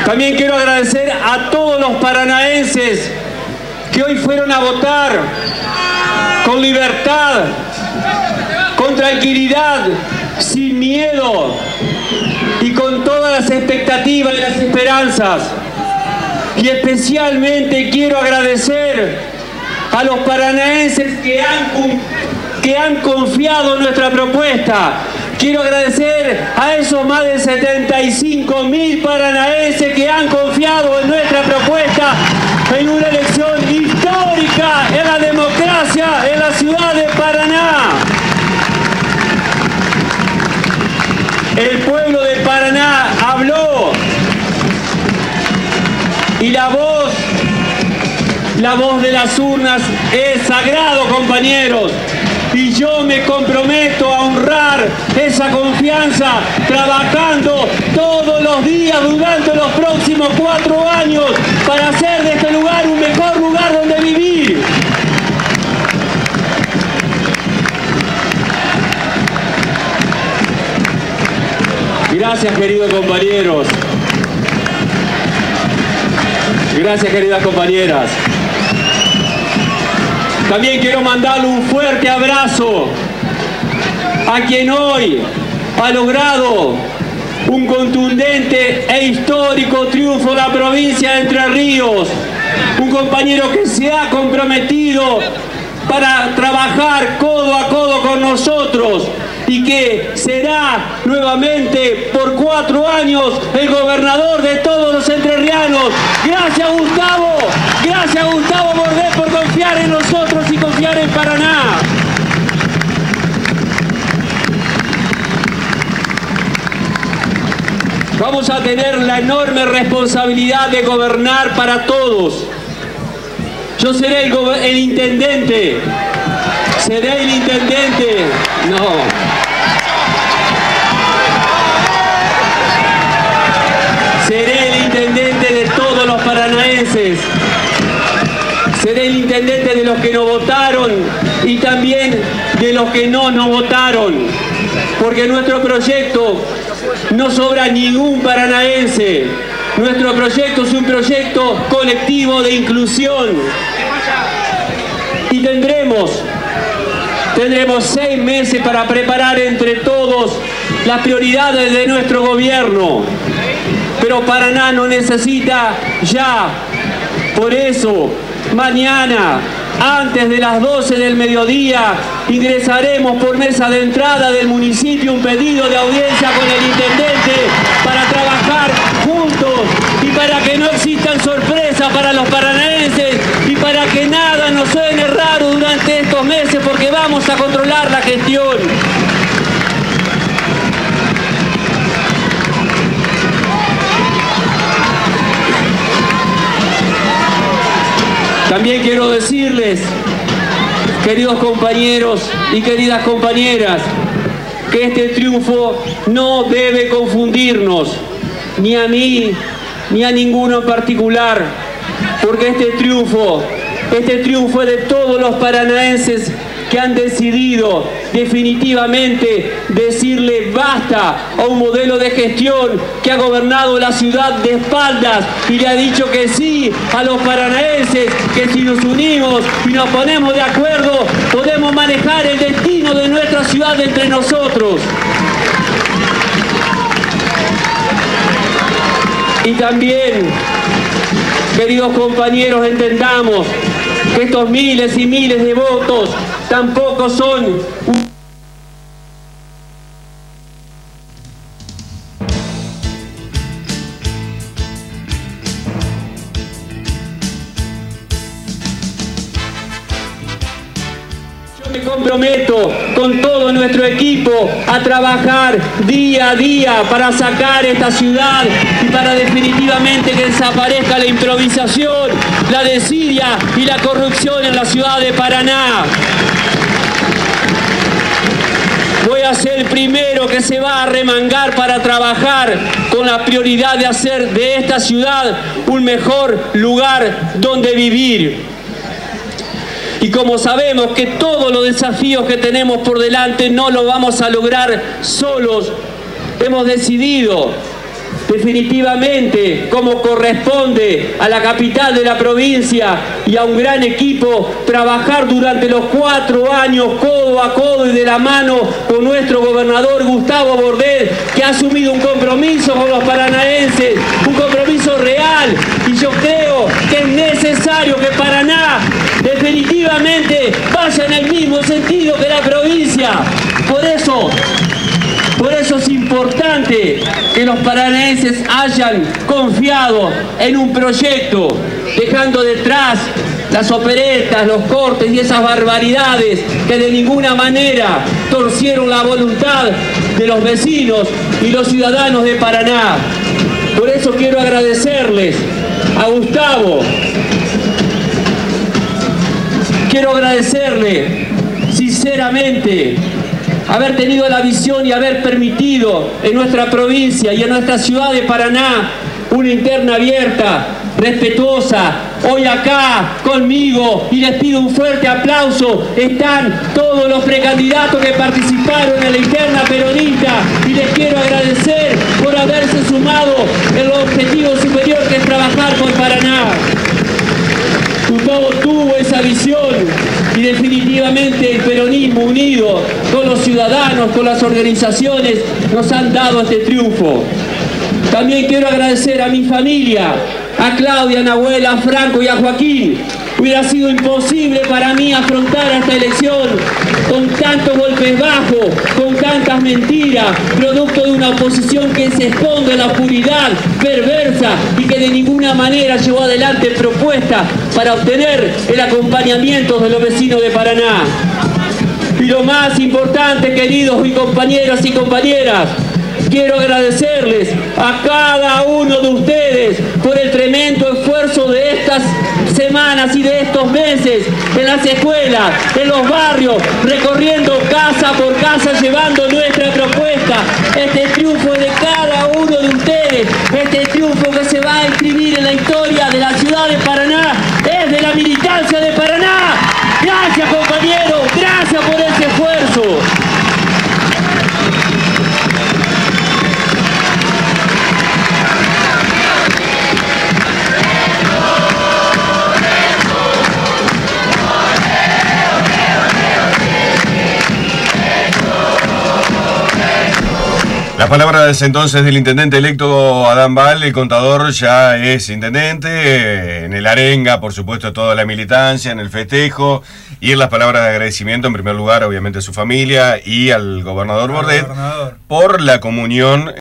También quiero agradecer a todos los paranaenses que hoy fueron a votar con libertad, con tranquilidad, sin miedo y con todas las expectativas y las esperanzas. Y especialmente quiero agradecer a los paranaenses que han confiado en nuestra propuesta. Quiero agradecer a esos más de 75.000 paranaenses que han confiado en nuestra propuesta en una elección histórica en la democracia en la ciudad de Paraná. El pueblo de Paraná habló y la voz de las urnas es sagrado, compañeros. Y yo me comprometo a honrar esa confianza trabajando todos los días durante los próximos 4 años para hacer de este lugar un mejor lugar donde vivir. Gracias, queridos compañeros. Gracias, queridas compañeras. También quiero mandarle un fuerte abrazo a quien hoy ha logrado un contundente e histórico triunfo en la provincia de Entre Ríos. Un compañero que se ha comprometido para trabajar codo a codo con nosotros y que será nuevamente por 4 años el gobernador de todos los entrerrianos. Gracias, Gustavo. Gracias, Gustavo Bordet, por confiar en nosotros y confiar en Paraná. Vamos a tener la enorme responsabilidad de gobernar para todos. Yo seré el intendente. Seré el intendente. No. Seré el intendente de todos los paranaenses. Seré el intendente de los que no votaron y también de los que no nos votaron. Porque nuestro proyecto no sobra ningún paranaense. Nuestro proyecto es un proyecto colectivo de inclusión. Y tendremos 6 meses para preparar entre todos las prioridades de nuestro gobierno. Pero Paraná no necesita ya. Por eso, mañana, antes de las 12 del mediodía, ingresaremos por mesa de entrada del municipio un pedido de audiencia con el intendente para trabajar juntos y para que no existan sorpresas para los paranaenses y para que nada nos suene raro durante estos meses, porque vamos a controlar la gestión. También quiero decirles, queridos compañeros y queridas compañeras, que este triunfo no debe confundirnos, ni a mí, ni a ninguno en particular, porque este triunfo es de todos los paranaenses que han decidido definitivamente decirle basta a un modelo de gestión que ha gobernado la ciudad de espaldas y le ha dicho que sí a los paranaenses, que si nos unimos y nos ponemos de acuerdo podemos manejar el destino de nuestra ciudad entre nosotros. Y también, queridos compañeros, entendamos que estos miles y miles de votos tampoco son me comprometo con todo nuestro equipo a trabajar día a día para sacar esta ciudad y para definitivamente que desaparezca la improvisación, la desidia y la corrupción en la ciudad de Paraná. Voy a ser el primero que se va a remangar para trabajar con la prioridad de hacer de esta ciudad un mejor lugar donde vivir. Y como sabemos que todos los desafíos que tenemos por delante no los vamos a lograr solos, hemos decidido definitivamente, como corresponde a la capital de la provincia y a un gran equipo, trabajar durante los 4 años codo a codo y de la mano con nuestro gobernador Gustavo Bordet, que ha asumido un compromiso con los paranaenses, un compromiso real, y yo creo que es necesario que Paraná definitivamente vaya en el mismo sentido que la provincia. Por eso es importante que los paranaenses hayan confiado en un proyecto, dejando detrás las operetas, los cortes y esas barbaridades que de ninguna manera torcieron la voluntad de los vecinos y los ciudadanos de Paraná. Por eso quiero agradecerles a Gustavo, quiero agradecerle sinceramente haber tenido la visión y haber permitido en nuestra provincia y en nuestra ciudad de Paraná una interna abierta, respetuosa. Hoy acá conmigo, y les pido un fuerte aplauso, están todos los precandidatos que participaron en la interna peronista, y les quiero agradecer por haberse sumado en el objetivo superior que es trabajar por Paraná. Gustavo tuvo esa visión y definitivamente el peronismo unido con los ciudadanos, con las organizaciones, nos han dado este triunfo. También quiero agradecer a mi familia, a Claudia, a Nahuel, a Franco y a Joaquín. Hubiera sido imposible para mí afrontar esta elección con tantos golpes bajos, con tantas mentiras, producto de una oposición que se esconde en la oscuridad, perversa, y que de ninguna manera llevó adelante propuestas para obtener el acompañamiento de los vecinos de Paraná. Y lo más importante, queridos y compañeros y compañeras, quiero agradecerles a cada uno de ustedes por el tremendo esfuerzo de estas semanas y de estos meses en las escuelas, en los barrios, recorriendo casa por casa, llevando nuestra propuesta. Este triunfo es de cada uno de ustedes, este triunfo que se va a inscribir en la historia de la ciudad de Paraná, es de la militancia de Paraná. Gracias, compañeros, gracias por ese esfuerzo. Las palabras entonces del intendente electo Adán Bal. El contador ya es intendente, en el arenga, por supuesto, toda la militancia, en el festejo, y en las palabras de agradecimiento, en primer lugar, obviamente, a su familia y al gobernador Bordet por la comunión